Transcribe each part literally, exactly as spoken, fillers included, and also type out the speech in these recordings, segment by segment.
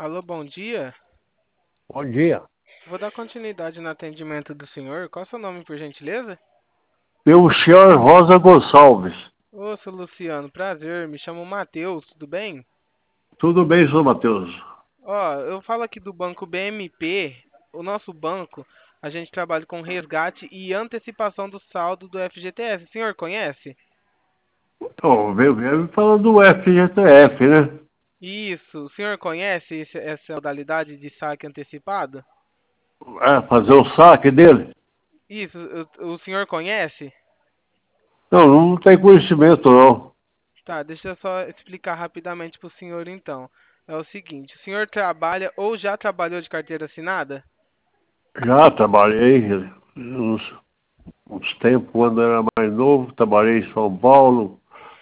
Alô, bom dia. Bom dia. Vou dar continuidade no atendimento do senhor. Qual é o seu nome, por gentileza? Eu, senhor Rosa Gonçalves. Ô, seu Luciano, prazer. Me chamo Matheus, tudo bem? Tudo bem, senhor Matheus? Ó, eu falo aqui do banco B M P. O nosso banco, a gente trabalha com resgate e antecipação do saldo do F G T S. O senhor conhece? Então, veio me falando do F G T F, né? Isso. O senhor conhece esse- essa modalidade de saque antecipado? É, fazer o saque dele? Isso. O, o senhor conhece? Não, não tem conhecimento, não. Tá, deixa eu só explicar rapidamente para o senhor então. É o seguinte, o senhor trabalha ou já trabalhou de carteira assinada? Já trabalhei uns, uns tempos, quando era mais novo, trabalhei em São Paulo.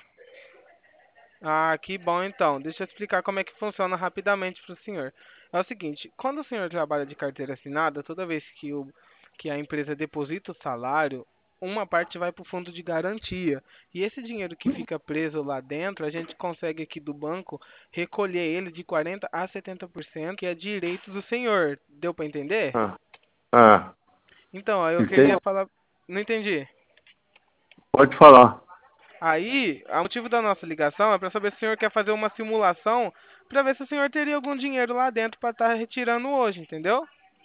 Ah, que bom então. Deixa eu explicar como é que funciona rapidamente para o senhor. É o seguinte, quando o senhor trabalha de carteira assinada, toda vez que, o, que a empresa deposita o salário, uma parte vai para o fundo de garantia. E esse dinheiro que fica preso lá dentro, a gente consegue aqui do banco recolher ele de quarenta a setenta por cento, que é direito do senhor. Deu para entender? Ah, ah, Então, aí eu entendi. queria falar. Não entendi. Pode falar. Aí, o motivo da nossa ligação é para saber se o senhor quer fazer uma simulação para ver se o senhor teria algum dinheiro lá dentro para estar retirando hoje, entendeu?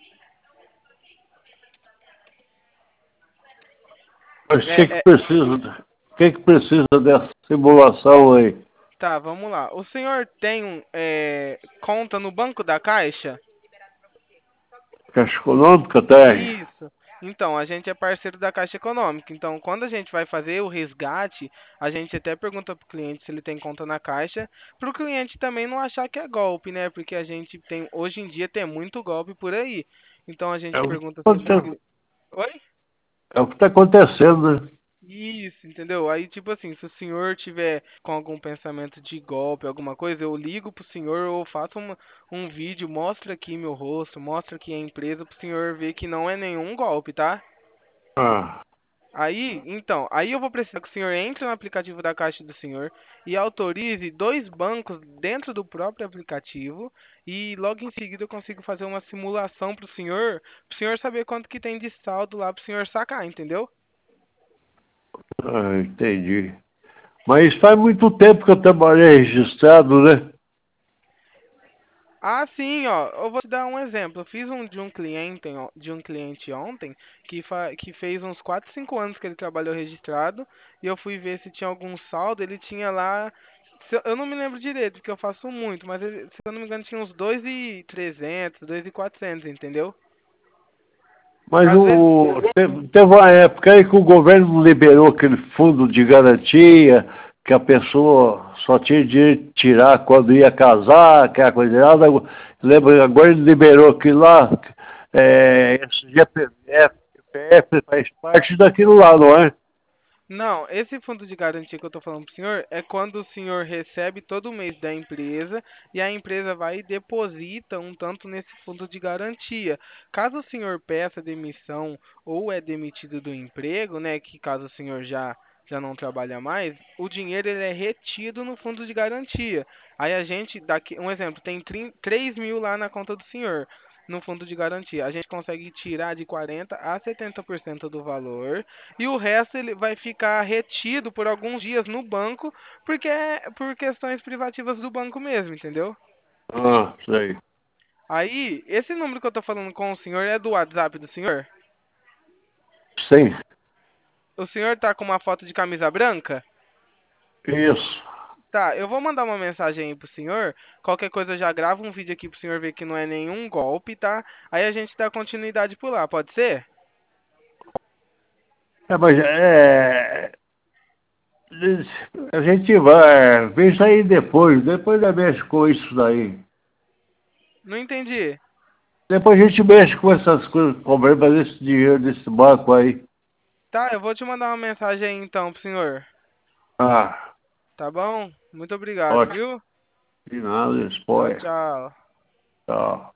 Mas o que que É, é, precisa, o que que precisa dessa simulação aí? tá, vamos lá. O senhor tem um, é, conta no Banco da Caixa? Caixa Econômica tem. Isso. Então, a gente é parceiro da Caixa Econômica. Então, quando a gente vai fazer o resgate, a gente até pergunta pro cliente se ele tem conta na Caixa, para o cliente também não achar que é golpe, né? Porque a gente tem, hoje em dia tem muito golpe por aí. Então, a É gente o que pergunta sempre pro está cliente. Oi? é o que tá acontecendo, né? Isso, entendeu? Aí, tipo assim, se o senhor tiver com algum pensamento de golpe, alguma coisa, eu ligo pro senhor ou faço uma, um vídeo, mostra aqui meu rosto, mostra aqui a empresa pro senhor ver que não é nenhum golpe, tá? Ah, Aí, então, aí eu vou precisar que o senhor entre no aplicativo da Caixa do senhor e autorize dois bancos dentro do próprio aplicativo e logo em seguida eu consigo fazer uma simulação pro senhor, pro senhor saber quanto que tem de saldo lá pro senhor sacar, entendeu? ah, entendi. Mas faz muito tempo que eu trabalhei registrado, né? Ah, sim, ó, eu vou te dar um exemplo. Eu fiz um de um cliente, ó, de um cliente ontem que, fa que fez uns quatro, cinco anos que ele trabalhou registrado e eu fui ver se tinha algum saldo. Ele tinha lá, se eu eu não me lembro direito porque eu faço muito, mas ele, se eu não me engano tinha uns dois e trezentos, dois e quatrocentos, entendeu? Mas Às vezes, o, te- teve uma época aí que o governo liberou aquele fundo de garantia, que a pessoa só tinha direito de tirar quando ia casar, aquela coisa errada. Lembra, agora ele liberou aquilo lá, é, esse G P F, G P F faz parte daquilo lá, não é? não, esse fundo de garantia que eu estou falando para o senhor é quando o senhor recebe todo mês da empresa e a empresa vai e deposita um tanto nesse fundo de garantia. Caso o senhor peça demissão ou é demitido do emprego, né, que caso o senhor já já não trabalha mais, o dinheiro ele é retido no fundo de garantia. Aí a gente, daqui, um exemplo, tem três mil lá na conta do senhor no fundo de garantia. A gente consegue tirar de quarenta a setenta por cento do valor e o resto ele vai ficar retido por alguns dias no banco, porque é por questões privativas do banco mesmo, entendeu? Ah, sei. Aí, esse número que eu tô falando com o senhor é do WhatsApp do senhor? Sim, O senhor tá com uma foto de camisa branca? isso. Tá, eu vou mandar uma mensagem aí pro senhor. Qualquer coisa eu já gravo um vídeo aqui pro senhor ver que não é nenhum golpe, tá? Aí a gente dá continuidade por lá, pode ser? É, mas é, a gente vai, vê isso aí depois, depois da mexe com isso daí. Não entendi. Depois a gente mexe com essas coisas, conversa desse dinheiro desse banco aí. Tá, eu vou te mandar uma mensagem aí então pro senhor. Ah, Tá bom? Muito obrigado, ótimo. viu? De nada, Tchau, spoiler. tchau. Tchau.